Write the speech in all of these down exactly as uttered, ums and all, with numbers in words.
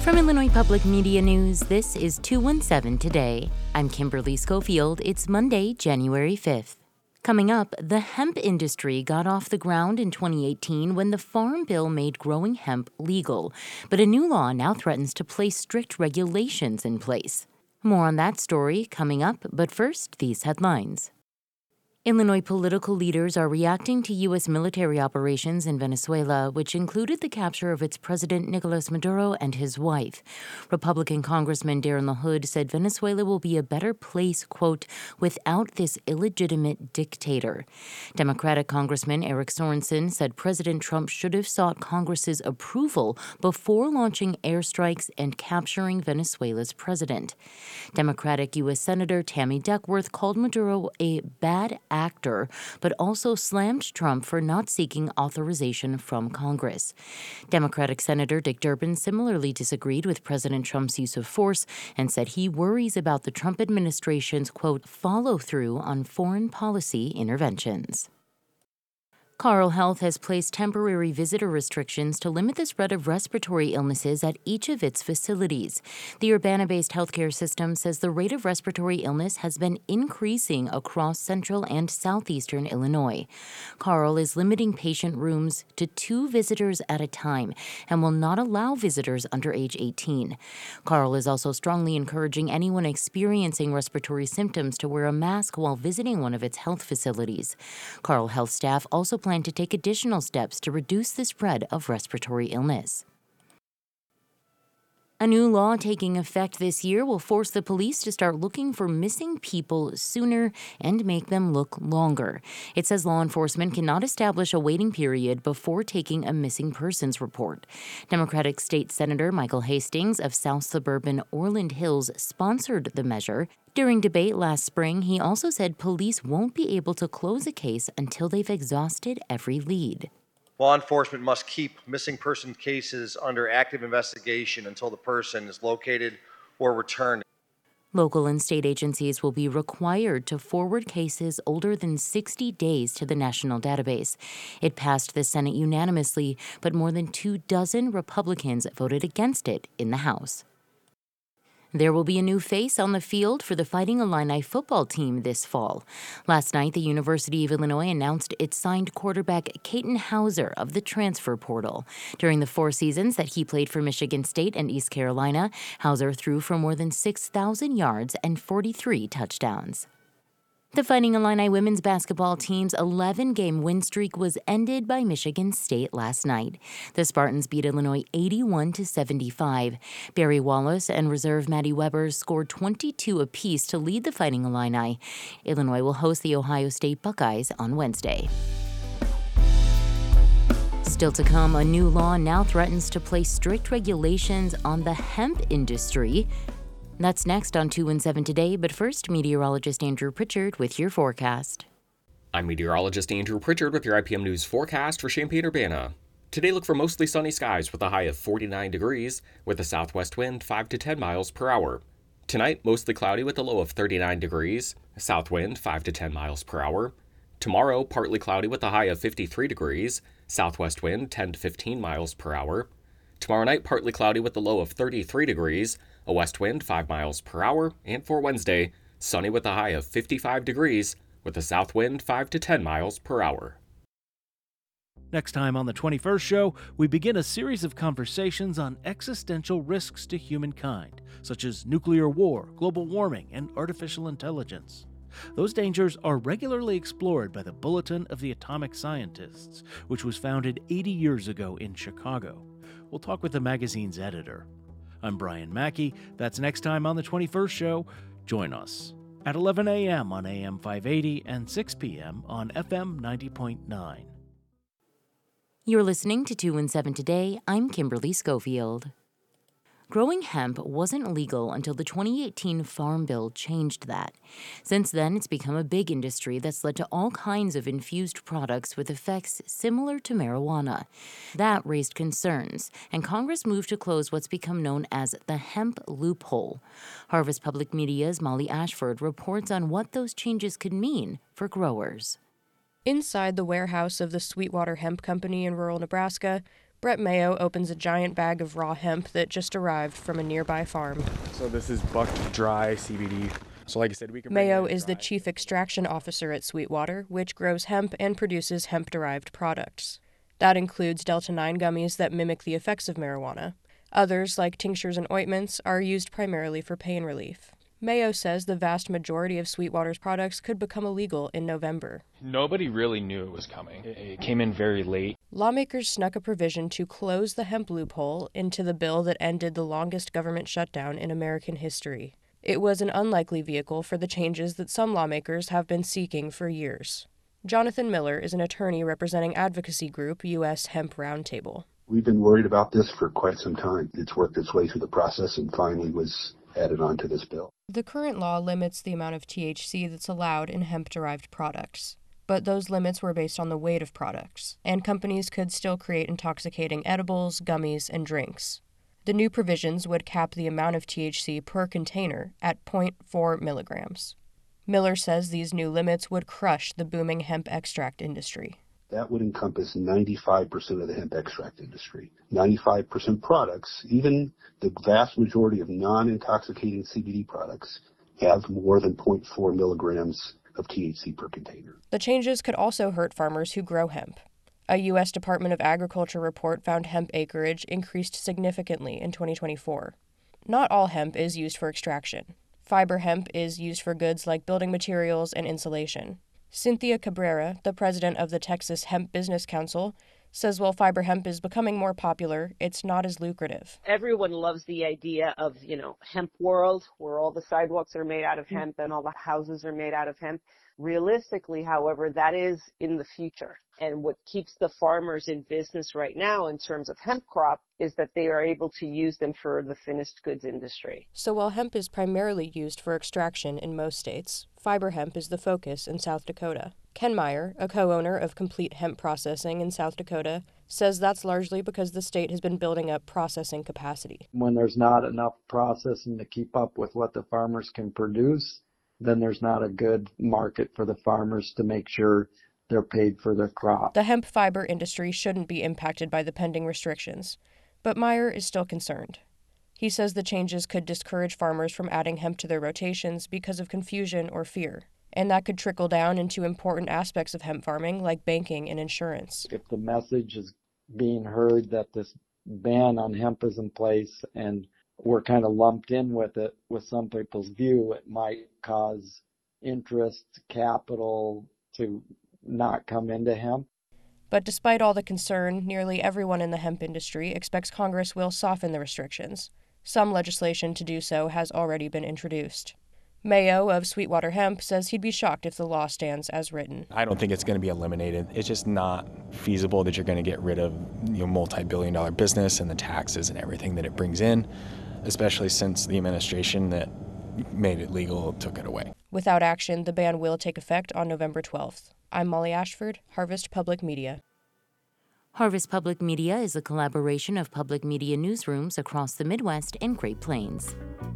From Illinois Public Media News, this is two one seven Today. I'm Kimberly Schofield. It's Monday, January fifth. Coming up, the hemp industry got off the ground in twenty eighteen when the Farm Bill made growing hemp legal. But a new law now threatens to place strict regulations in place. More on that story coming up, but first, these headlines. Illinois political leaders are reacting to U S military operations in Venezuela, which included the capture of its president Nicolas Maduro and his wife. Republican Congressman Darren LaHood said Venezuela will be a better place, quote, without this illegitimate dictator. Democratic Congressman Eric Sorensen said President Trump should have sought Congress's approval before launching airstrikes and capturing Venezuela's president. Democratic U S Senator Tammy Duckworth called Maduro a bad actor, but also slammed Trump for not seeking authorization from Congress. Democratic Senator Dick Durbin similarly disagreed with President Trump's use of force and said he worries about the Trump administration's, quote, follow-through on foreign policy interventions. Carle Health has placed temporary visitor restrictions to limit the spread of respiratory illnesses at each of its facilities. The Urbana-based healthcare system says the rate of respiratory illness has been increasing across central and southeastern Illinois. Carle is limiting patient rooms to two visitors at a time and will not allow visitors under age eighteen. Carle is also strongly encouraging anyone experiencing respiratory symptoms to wear a mask while visiting one of its health facilities. Carle Health staff also plan to take additional steps to reduce the spread of respiratory illness. A new law taking effect this year will force the police to start looking for missing people sooner and make them look longer. It says law enforcement cannot establish a waiting period before taking a missing persons report. Democratic State Senator Michael Hastings of South Suburban Orland Hills sponsored the measure. During debate last spring, he also said police won't be able to close a case until they've exhausted every lead. Law enforcement must keep missing person cases under active investigation until the person is located or returned. Local and state agencies will be required to forward cases older than sixty days to the national database. It passed the Senate unanimously, but more than two dozen Republicans voted against it in the House. There will be a new face on the field for the Fighting Illini football team this fall. Last night, the University of Illinois announced it signed quarterback Caton Hauser of the transfer portal. During the four seasons that he played for Michigan State and East Carolina, Hauser threw for more than six thousand yards and forty-three touchdowns. The Fighting Illini women's basketball team's eleven-game win streak was ended by Michigan State last night. The Spartans beat Illinois eighty-one to seventy-five. Barry Wallace and reserve Maddie Weber scored twenty-two apiece to lead the Fighting Illini. Illinois will host the Ohio State Buckeyes on Wednesday. Still to come, a new law now threatens to place strict regulations on the hemp industry. That's next on two one seven Today, but first, meteorologist Andrew Pritchard with your forecast. I'm meteorologist Andrew Pritchard with your I P M News forecast for Champaign-Urbana. Today, look for mostly sunny skies with a high of forty-nine degrees, with a southwest wind five to ten miles per hour. Tonight, mostly cloudy with a low of thirty-nine degrees, a south wind five to ten miles per hour. Tomorrow, partly cloudy with a high of fifty-three degrees, southwest wind ten to fifteen miles per hour. Tomorrow night, partly cloudy with a low of thirty-three degrees, a west wind five miles per hour, and for Wednesday, sunny with a high of fifty-five degrees, with a south wind five to ten miles per hour. Next time on the twenty-first show, we begin a series of conversations on existential risks to humankind, such as nuclear war, global warming, and artificial intelligence. Those dangers are regularly explored by the Bulletin of the Atomic Scientists, which was founded eighty years ago in Chicago. We'll talk with the magazine's editor. I'm Brian Mackey. That's next time on the twenty-first show. Join us at eleven a.m. on A M five eighty and six p.m. on F M ninety point nine. You're listening to two one seven Today. I'm Kimberly Schofield. Growing hemp wasn't legal until the twenty eighteen Farm Bill changed that. Since then, it's become a big industry that's led to all kinds of infused products with effects similar to marijuana. That raised concerns, and Congress moved to close what's become known as the hemp loophole. Harvest Public Media's Molly Ashford reports on what those changes could mean for growers. Inside the warehouse of the Sweetwater Hemp Company in rural Nebraska, Brett Mayo opens a giant bag of raw hemp that just arrived from a nearby farm. So this is bucked dry C B D. So like I said, we can bring Mayo it in is the dry. chief extraction officer at Sweetwater, which grows hemp and produces hemp-derived products. That includes Delta nine gummies that mimic the effects of marijuana. Others, like tinctures and ointments, are used primarily for pain relief. Mayo says the vast majority of Sweetwater's products could become illegal in November. Nobody really knew it was coming. It, it came in very late. Lawmakers snuck a provision to close the hemp loophole into the bill that ended the longest government shutdown in American history. It was an unlikely vehicle for the changes that some lawmakers have been seeking for years. Jonathan Miller is an attorney representing advocacy group U S Hemp Roundtable. We've been worried about this for quite some time. It's worked its way through the process and finally was added onto this bill. The current law limits the amount of T H C that's allowed in hemp-derived products, but those limits were based on the weight of products, and companies could still create intoxicating edibles, gummies, and drinks. The new provisions would cap the amount of T H C per container at zero point four milligrams. Miller says these new limits would crush the booming hemp extract industry. That would encompass ninety-five percent of the hemp extract industry. ninety-five percent products, even the vast majority of non-intoxicating C B D products, have more than zero point four milligrams of T H C per container. The changes could also hurt farmers who grow hemp. A U S Department of Agriculture report found hemp acreage increased significantly in twenty twenty-four. Not all hemp is used for extraction. Fiber hemp is used for goods like building materials and insulation. Cynthia Cabrera, the president of the Texas Hemp Business Council, says while fiber hemp is becoming more popular, it's not as lucrative. Everyone loves the idea of, you know, hemp world, where all the sidewalks are made out of hemp and all the houses are made out of hemp. Realistically, however, that is in the future. And what keeps the farmers in business right now in terms of hemp crop is that they are able to use them for the finished goods industry. So while hemp is primarily used for extraction in most states, fiber hemp is the focus in South Dakota. Ken Meyer, a co-owner of Complete Hemp Processing in South Dakota, says that's largely because the state has been building up processing capacity. When there's not enough processing to keep up with what the farmers can produce, then there's not a good market for the farmers to make sure they're paid for their crop. The hemp fiber industry shouldn't be impacted by the pending restrictions, but Meyer is still concerned. He says the changes could discourage farmers from adding hemp to their rotations because of confusion or fear, and that could trickle down into important aspects of hemp farming like banking and insurance. If the message is being heard that this ban on hemp is in place and we're kind of lumped in with it, with some people's view, it might cause interest, capital to not come into hemp. But despite all the concern, nearly everyone in the hemp industry expects Congress will soften the restrictions. Some legislation to do so has already been introduced. Mayo of Sweetwater Hemp says he'd be shocked if the law stands as written. I don't think it's going to be eliminated. It's just not feasible that you're going to get rid of, you know, multi-billion dollar business and the taxes and everything that it brings in, especially since the administration that made it legal took it away. Without action, the ban will take effect on November twelfth. I'm Molly Ashford, Harvest Public Media. Harvest Public Media is a collaboration of public media newsrooms across the Midwest and Great Plains.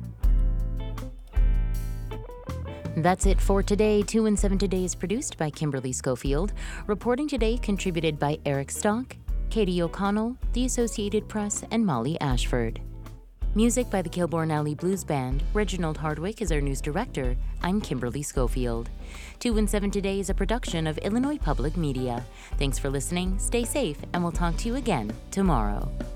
That's it for today. two and seven Today is produced by Kimberly Schofield. Reporting today contributed by Eric Stock, Katie O'Connell, The Associated Press, and Molly Ashford. Music by the Kilbourne Alley Blues Band. Reginald Hardwick is our news director. I'm Kimberly Schofield. two and seven Today is a production of Illinois Public Media. Thanks for listening, stay safe, and we'll talk to you again tomorrow.